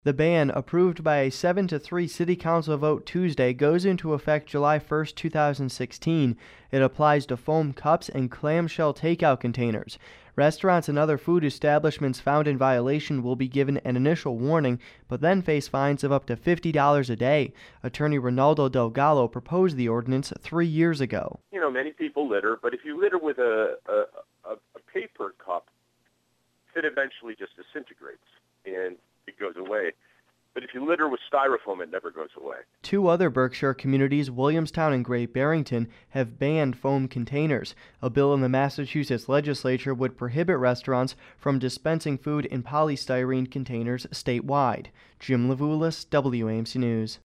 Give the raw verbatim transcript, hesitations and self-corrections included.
The ban, approved by a seven to three City Council vote Tuesday, goes into effect July first, two thousand sixteen. It applies to foam cups and clamshell takeout containers. Restaurants and other food establishments found in violation will be given an initial warning, but then face fines of up to fifty dollars a day. Attorney Ronaldo Delgado proposed the ordinance three years ago. You know, many people litter, but if you litter with a, a, a, a paper cup, it eventually just disintegrates and it goes away. But if you litter with styrofoam, it never goes away. Two other Berkshire communities, Williamstown and Great Barrington, have banned foam containers. A bill in the Massachusetts legislature would prohibit restaurants from dispensing food in polystyrene containers statewide. Jim Levulis, W A M C News.